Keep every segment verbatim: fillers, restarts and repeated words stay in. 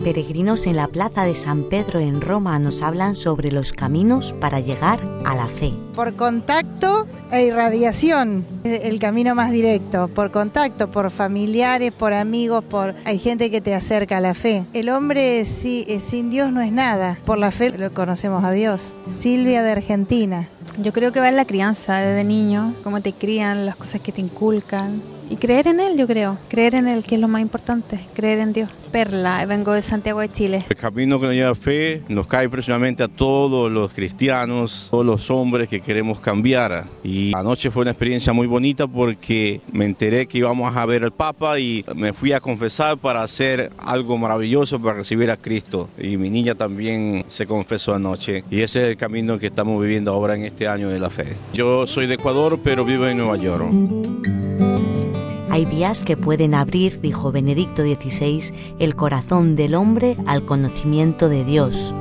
Peregrinos en la plaza de San Pedro en Roma nos hablan sobre los caminos para llegar a la fe. Por contacto e irradiación, el camino más directo. Por contacto, por familiares, por amigos, por hay gente que te acerca a la fe. El hombre sí, sin Dios no es nada. Por la fe lo conocemos a Dios. Silvia de Argentina. Yo creo que va en la crianza desde niño, cómo te crían, las cosas que te inculcan. Y creer en Él, yo creo. Creer en Él, que es lo más importante. Creer en Dios. Perla, vengo de Santiago de Chile. El camino que nos lleva a fe nos cae precisamente a todos los cristianos, todos los hombres que queremos cambiar. Y anoche fue una experiencia muy bonita porque me enteré que íbamos a ver al Papa y me fui a confesar para hacer algo maravilloso para recibir a Cristo. Y mi niña también se confesó anoche. Y ese es el camino que estamos viviendo ahora en este año de la fe. Yo soy de Ecuador, pero vivo en Nueva York. Hay vías que pueden abrir, dijo Benedicto dieciséis, el corazón del hombre al conocimiento de Dios.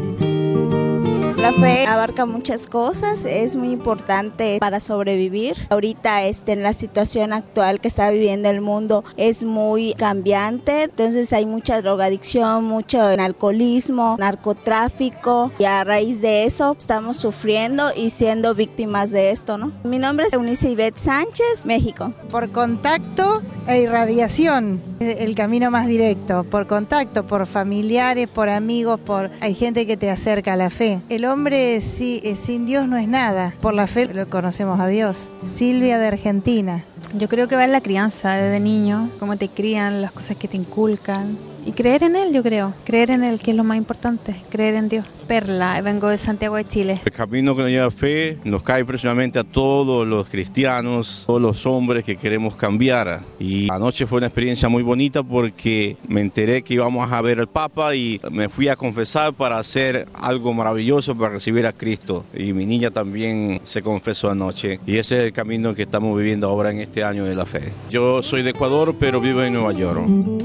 La fe abarca muchas cosas, es muy importante para sobrevivir. Ahorita este, en la situación actual que está viviendo el mundo es muy cambiante, entonces hay mucha drogadicción, mucho alcoholismo, narcotráfico y a raíz de eso estamos sufriendo y siendo víctimas de esto, ¿no? Mi nombre es Eunice Ivette Sánchez, México. Por contacto e irradiación, el camino más directo. Por contacto, por familiares, por amigos, por hay gente que te acerca a la fe. El hombre sí, sin Dios no es nada. Por la fe lo conocemos a Dios. Silvia de Argentina. Yo creo que va en la crianza desde niño, cómo te crían, las cosas que te inculcan. Y creer en Él, yo creo. Creer en Él, que es lo más importante. Creer en Dios. Perla, vengo de Santiago de Chile. El camino que nos lleva a fe nos cae precisamente a todos los cristianos, todos los hombres que queremos cambiar. Y anoche fue una experiencia muy bonita porque me enteré que íbamos a ver al Papa y me fui a confesar para hacer algo maravilloso para recibir a Cristo. Y mi niña también se confesó anoche. Y ese es el camino que estamos viviendo ahora en este año de la fe. Yo soy de Ecuador, pero vivo en Nueva York.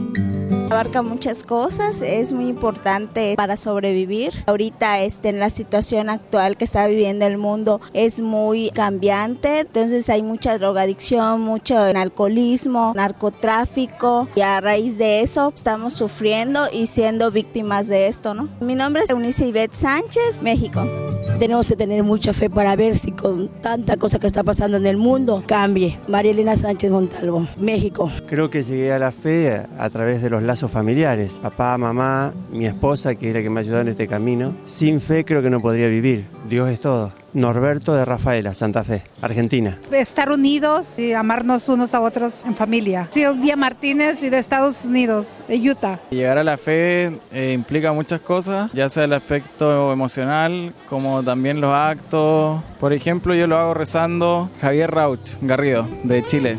Abarca muchas cosas, es muy importante para sobrevivir. Ahorita este, en la situación actual que está viviendo el mundo es muy cambiante, entonces hay mucha drogadicción, mucho alcoholismo, narcotráfico y a raíz de eso estamos sufriendo y siendo víctimas de esto, ¿no? Mi nombre es Eunice Ivette Sánchez, México. Tenemos que tener mucha fe para ver si con tanta cosa que está pasando en el mundo cambie. María Elena Sánchez Montalvo, México. Creo que llegué a la fe a través de los lazos familiares. Papá, mamá, mi esposa, que es la que me ayudó en este camino. Sin fe creo que no podría vivir. Dios es todo. Norberto de Rafaela, Santa Fe, Argentina. De estar unidos y amarnos unos a otros en familia. Silvia Martínez y de Estados Unidos, de Utah. Llegar a la fe eh, implica muchas cosas, ya sea el aspecto emocional, como también los actos. Por ejemplo, yo lo hago rezando Javier Rauch Garrido, de Chile.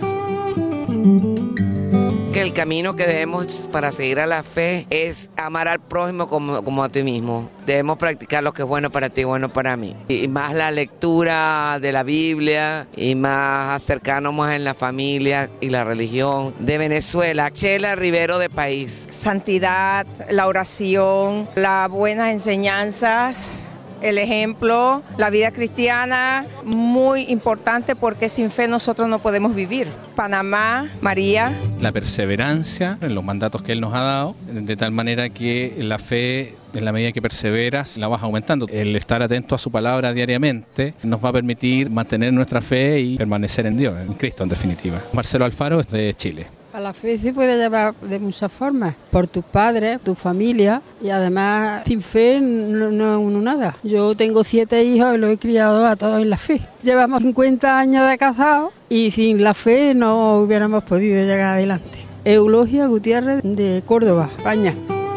Que el camino que debemos para seguir a la fe es amar al prójimo como, como a ti mismo. Debemos practicar lo que es bueno para ti y bueno para mí. Y más la lectura de la Biblia y más acercarnos más en la familia y la religión. De Venezuela, Chela Rivero de País. Santidad, la oración, las buenas enseñanzas, el ejemplo, la vida cristiana, muy importante porque sin fe nosotros no podemos vivir. Panamá, María. La perseverancia en los mandatos que Él nos ha dado, de tal manera que la fe, en la medida que perseveras, la vas aumentando. El estar atento a su palabra diariamente nos va a permitir mantener nuestra fe y permanecer en Dios, en Cristo en definitiva. Marcelo Alfaro es de Chile. A la fe se puede llevar de muchas formas, por tus padres, tu familia, y además sin fe no, no es uno nada. Yo tengo siete hijos y los he criado a todos en la fe. Llevamos cincuenta años de casados y sin la fe no hubiéramos podido llegar adelante. Eulogia Gutiérrez de Córdoba, España.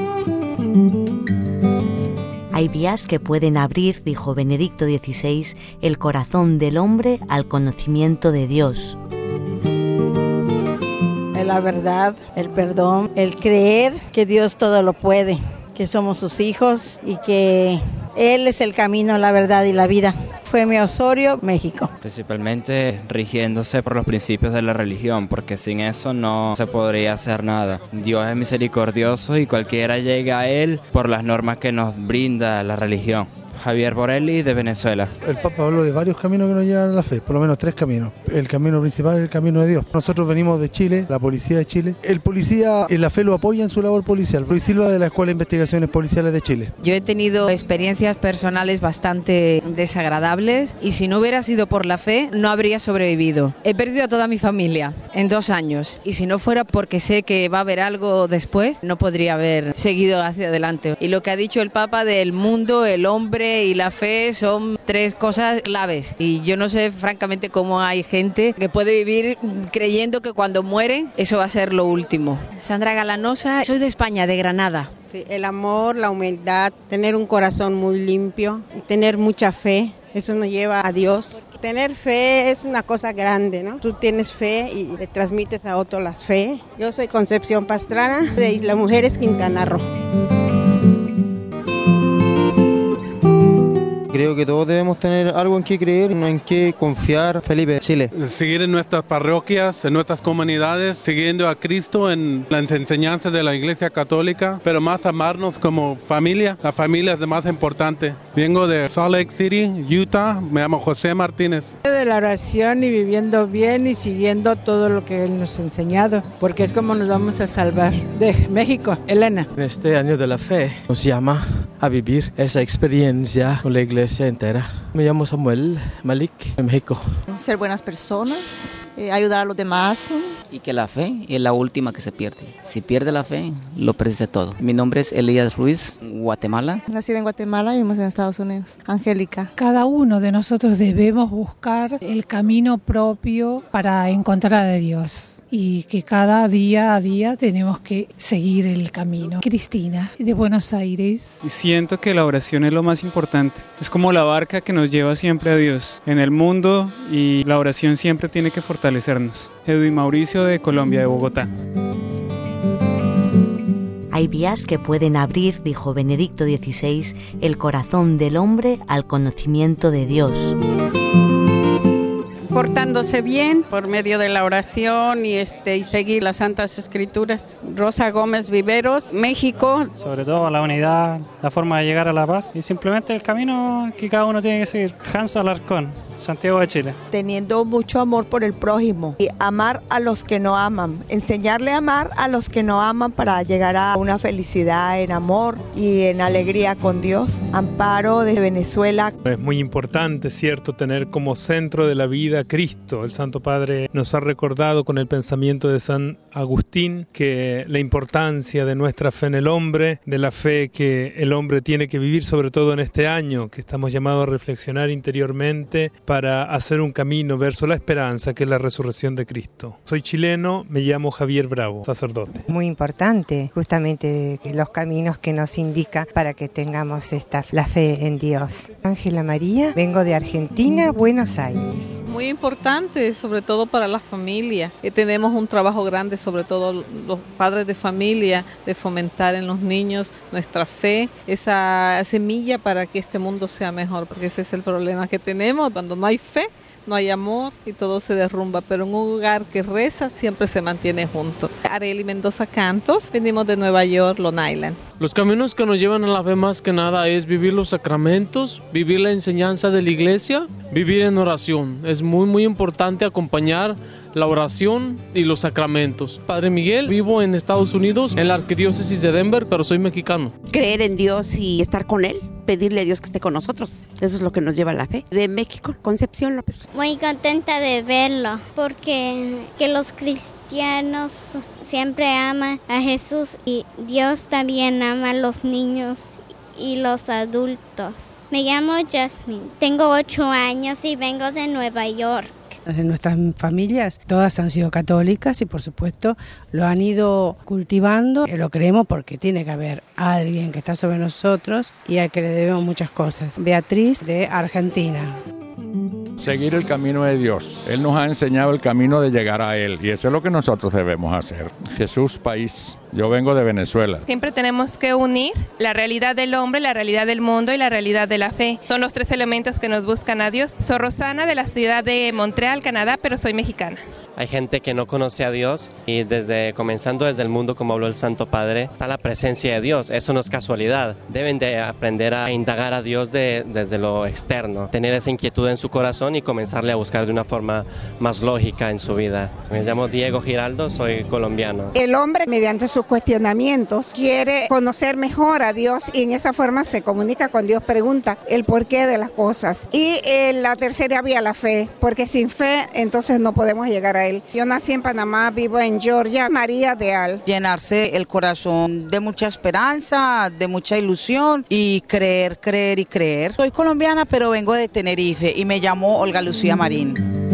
Hay vías que pueden abrir, dijo Benedicto dieciséis, el corazón del hombre al conocimiento de Dios. La verdad, el perdón, el creer que Dios todo lo puede, que somos sus hijos y que Él es el camino, la verdad y la vida. Fueme Osorio, México. Principalmente rigiéndose por los principios de la religión, porque sin eso no se podría hacer nada. Dios es misericordioso y cualquiera llega a Él por las normas que nos brinda la religión. Javier Borelli, de Venezuela. El Papa habló de varios caminos que nos llevan a la fe, por lo menos tres caminos. El camino principal es el camino de Dios. Nosotros venimos de Chile, la policía de Chile. El policía en la fe lo apoya en su labor policial. Luis Silva, de la Escuela de Investigaciones Policiales de Chile. Yo he tenido experiencias personales bastante desagradables y si no hubiera sido por la fe no habría sobrevivido. He perdido a toda mi familia en dos años y si no fuera porque sé que va a haber algo después, no podría haber seguido hacia adelante. Y lo que ha dicho el Papa del mundo, el hombre y la fe son tres cosas claves y yo no sé francamente cómo hay gente que puede vivir creyendo que cuando muere eso va a ser lo último. Sandra Galanosa, soy de España, de Granada. Sí, el amor, la humildad, tener un corazón muy limpio, tener mucha fe, eso nos lleva a Dios. Tener fe es una cosa grande, ¿no? Tú tienes fe y le transmites a otros la fe. Yo soy Concepción Pastrana, de Isla Mujeres, Quintana Roo. Creo que todos debemos tener algo en qué creer, no en qué confiar. Felipe, Chile. Seguir en nuestras parroquias, en nuestras comunidades, siguiendo a Cristo en las enseñanzas de la Iglesia Católica, pero más amarnos como familia. La familia es lo más importante. Vengo de Salt Lake City, Utah. Me llamo José Martínez. De la oración y viviendo bien y siguiendo todo lo que Él nos ha enseñado, porque es como nos vamos a salvar. De México, Elena. En este año de la fe nos llama a vivir esa experiencia con la iglesia entera. Me llamo Samuel Malik, en México. Ser buenas personas, eh, ayudar a los demás. Y que la fe es la última que se pierde. Si pierde la fe, lo perdiste todo. Mi nombre es Elías Ruiz, Guatemala. Nacida en Guatemala y vivimos en Estados Unidos. Angélica. Cada uno de nosotros debemos buscar el camino propio para encontrar a Dios. Y que cada día a día tenemos que seguir el camino. Cristina, de Buenos Aires. Siento que la oración es lo más importante. Es como la barca que nos lleva siempre a Dios en el mundo y la oración siempre tiene que fortalecernos. Edwin Mauricio, de Colombia, de Bogotá. Hay vías que pueden abrir, dijo Benedicto dieciséis, el corazón del hombre al conocimiento de Dios. Portándose bien por medio de la oración y este y seguir las Santas Escrituras. Rosa Gómez Viveros, México. Sobre todo la unidad, la forma de llegar a la paz y simplemente el camino que cada uno tiene que seguir. Hans Alarcón, Santiago de Chile. Teniendo mucho amor por el prójimo y amar a los que no aman, enseñarle a amar a los que no aman para llegar a una felicidad en amor y en alegría con Dios. Amparo, de Venezuela. Es muy importante, ¿cierto?, tener como centro de la vida a Cristo. El Santo Padre nos ha recordado con el pensamiento de San Agustín que la importancia de nuestra fe en el hombre, de la fe que el hombre tiene que vivir, sobre todo en este año, que estamos llamados a reflexionar interiormente para hacer un camino verso la esperanza, que es la resurrección de Cristo. Soy chileno, me llamo Javier Bravo, sacerdote. Muy importante, justamente los caminos que nos indica para que tengamos esta la fe en Dios. Ángela María, vengo de Argentina, Buenos Aires. Muy importante, sobre todo para la familia. Eh, tenemos un trabajo grande, sobre todo los padres de familia, de fomentar en los niños nuestra fe, esa semilla para que este mundo sea mejor, porque ese es el problema que tenemos. Cuando no hay fe, no hay amor y todo se derrumba, pero en un hogar que reza siempre se mantiene junto. Arely Mendoza Cantos, venimos de Nueva York, Long Island. Los caminos que nos llevan a la fe más que nada es vivir los sacramentos, vivir la enseñanza de la iglesia, vivir en oración. Es muy muy importante acompañar la oración y los sacramentos. Padre Miguel, vivo en Estados Unidos, en la arquidiócesis de Denver, pero soy mexicano. Creer en Dios y estar con Él, pedirle a Dios que esté con nosotros. Eso es lo que nos lleva a la fe. De México, Concepción López. Muy contenta de verlo, porque que los cristianos siempre aman a Jesús y Dios también ama a los niños y los adultos. Me llamo Jasmine, tengo ocho años y vengo de Nueva York. En nuestras familias todas han sido católicas y por supuesto lo han ido cultivando. Lo creemos porque tiene que haber alguien que está sobre nosotros y al que le debemos muchas cosas. Beatriz, de Argentina. Seguir el camino de Dios. Él nos ha enseñado el camino de llegar a Él y eso es lo que nosotros debemos hacer. Jesús, país. Yo vengo de Venezuela. Siempre tenemos que unir la realidad del hombre, la realidad del mundo y la realidad de la fe. Son los tres elementos que nos buscan a Dios. Soy Rosana, de la ciudad de Montreal, Canadá, pero soy mexicana. Hay gente que no conoce a Dios y desde comenzando desde el mundo, como habló el Santo Padre, está la presencia de Dios. Eso no es casualidad. Deben de aprender a indagar a Dios de, desde lo externo, tener esa inquietud en su corazón y comenzarle a buscar de una forma más lógica en su vida. Me llamo Diego Giraldo, soy colombiano. El hombre, mediante sus cuestionamientos, quiere conocer mejor a Dios y en esa forma se comunica con Dios, pregunta el porqué de las cosas. Y eh, la tercera vía, la fe, porque sin fe entonces no podemos llegar a Él. Yo nací en Panamá, vivo en Georgia, María de Al. Llenarse el corazón de mucha esperanza, de mucha ilusión y creer, creer y creer. Soy colombiana, pero vengo de Tenerife y me llamo Olga Lucía Marín.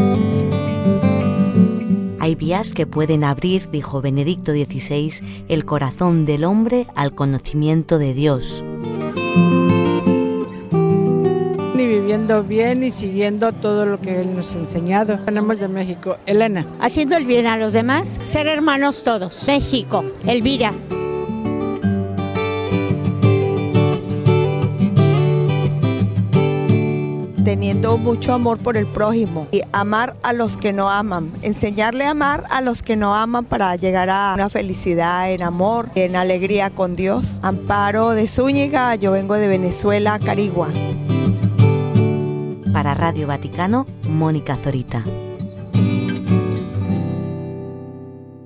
Hay vías que pueden abrir, dijo Benedicto dieciséis, el corazón del hombre al conocimiento de Dios. Y viviendo bien y siguiendo todo lo que Él nos ha enseñado. Venimos de México. Elena. Haciendo el bien a los demás, ser hermanos todos. México. Elvira. Teniendo mucho amor por el prójimo y amar a los que no aman, enseñarle a amar a los que no aman para llegar a una felicidad en amor, en alegría con Dios. Amparo de Zúñiga, yo vengo de Venezuela, Carigua. Para Radio Vaticano, Mónica Zorita.